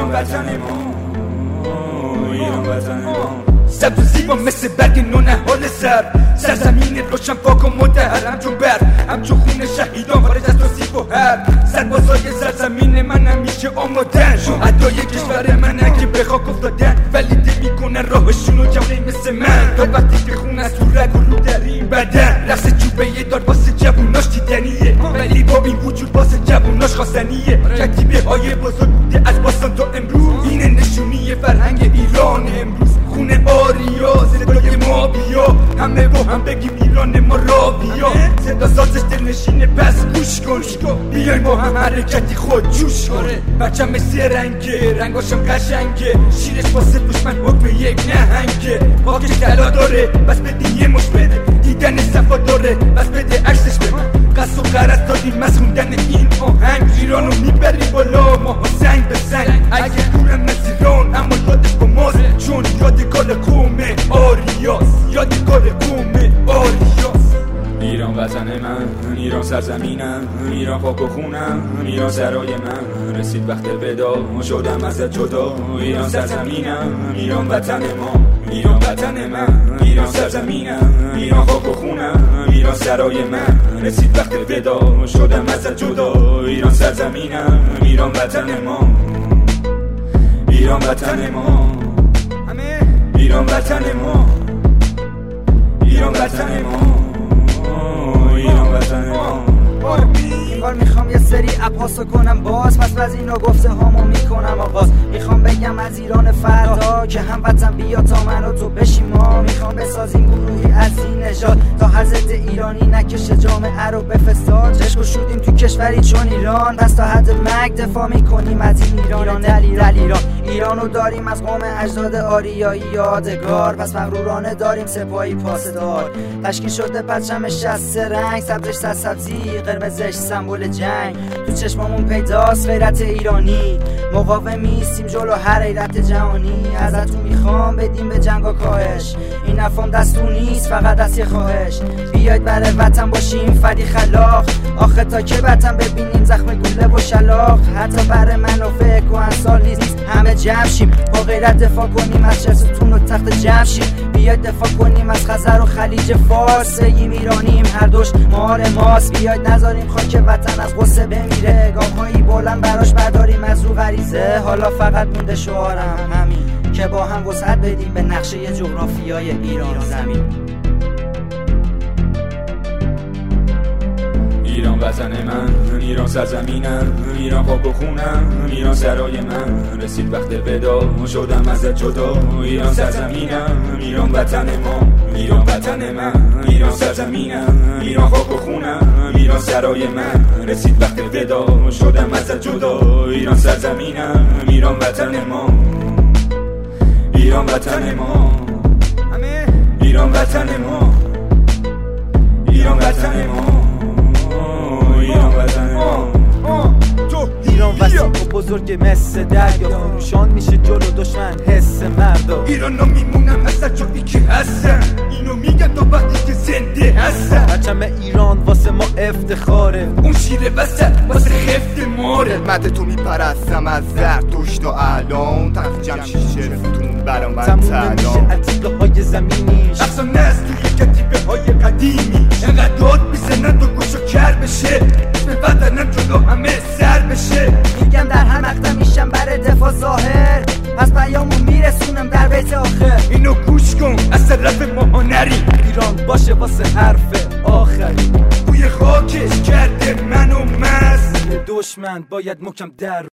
ایران وطن ما، ایران وطن ما. سبز و زیبا مثل برگ نونه حال سرزمین روشن پاک و مطهر، همچون برق همچون خون شهیدان خارج از توصیف و هر سربازای سرزمین من همیشه آمادن، شهدای کشور من اگه به خاک افتادن ولی دل میکنن راهشونو جوونه مثل من، تا وقتی که خون از تو رگ و رو در این بدن رقص چوبه دار واسه جووناش دیدنیه، ولی با این وجود واسه جووناش خواستنیه. کتیبه های بزرگ بوده از باستان تا امروز، اینه نشونی فرهنگ ایران امروز. خونه آریا صدای ما بیا، همه با هم بگیم ایران ما را بیا. صدا سازش دلنشینه پس گوش کن، بیایم با هم حرکتی خود جوش کن. بچم مثل رنگه رنگاشم قشنگه، شیرش واسه دشمن حکم یک نهنگه. پاکش طلا داره بس بده یه مش بده، دیدن صفا داره بس بده عکسش به من. قصد و قرص دادیم از خوندن این آهنگ، ایرانو میبریم بالا ما سنگ به سنگ. اگه دورم از ایران اما یادش با ماست، چون یادگار قوم آریاس، یادگار قوم آریاس. ایران وطن من، ایران سرزمینم، ایران خاک و خونم، ایران سرای من. رسید وقت ودا شدم ازت جدا، ایران سرزمینم، ایران وطن ما، ایران وطن من. ایران سرزمینم، ایران خاک و خونم، ایران سرای من. رسید وقت ودا شدم ازت جدا، ایران سرزمینم، ایران وطن ما، ایران وطن ما، ایران وطن ما، ایران وطن ما، ایران وطن ما. این بار میخوام یه سری اپاسو کنم باز، پس از اینا گفته هامو میکنم آغاز. میخوام بگم از ایران فردا که هم وطن بیا تا من و تو بشیم ما. میخوام بسازیم گروهی از این نژاد تا حضرت ایرانی نکشه جامعه رو به فساد. چشم شدیم تو کشوری چون ایران، پس تا حد مرگ دفاع میکنیم از این ایران دلیل ایرانو داریم از قوم اجداد آریایی یادگار، پس مغرورانه داریم سپاهی پاسدار. تشکیل شده پرچمش از سه رنگ، سبزش سبزی قرمزش سمبل جنگ. تو چشمامون پیداست غیرت ایرانی، مقاوم ایستیم جلو هر حیرت جهانی. ازتون میخوام بدیم به جنگ و کاهش، این نفهم دستون نیست فقط دست یه خواهش. بیاید برای وطن باشیم فدی خلاق، آخه تا که وطن ببینیم زخم گوله و شلاق. حتی برای منافع کهنسال نیست همه جمع شیم، با غیرت دفاع کنیم از چرستون و تخت جمع شیم. بیاید دفاع کنیم از خزر و خلیج فارس، بگیم ایرانیم هر دوش مار ماست. بیاید نذاریم خاک وطن از غصه بمیره، گام‌هایی بلند براش برداریم از رو غریزه. حالا فقط مونده شعارم همین که با هم وسعت بدیم به نقشه جغرافیای ایران زمین. ایران وطن من، ایران سرزمینم، ایران خاک و خونم، ایران سرای من. رسید وقت ودا شدم ازت جدا، ایران سرزمینم، ایران وطن ما، ایران وطن من. ایران سرزمینم، ایران خاک و خونم، ایران سرای من. رسید وقت ودا شدم ازت جدا، ایران سرزمینم، ایران وطن ما، ایران وطن ما، ایران وطن ما، ایران وطن ما، ایران وطن ما. ایران وسیع و بزرگ مثل دریا، خروشان میشه جلو دشمن حس مردا. ایرانا میمونم هستن چون که هستن، اینو میگم تا وقتی که زنده هستن. پرچم ایران واسه ما افتخاره، اون شیر وسط واسه خفت ماره. خدمت تو میپرستم از زرتشت تا الان، تخت جمشید ستون برا من تموم سلام. میشه عتیقه های زمینیش، افسانه است توی کتیبه های قدیمی. انقدر داد میزنن تو گوشو کر بشه، اسم وطنم جلو همه سر بشه. میگم در هر مقطع میشم برای دفاع ظاهر، پس پیامو میرسونم در بیت آخر. اینو گوش کن از طرف ما نری، ایران باشه واسه حرف آخری. بوی خاکش کرده منو مست، دشمن باید محکم در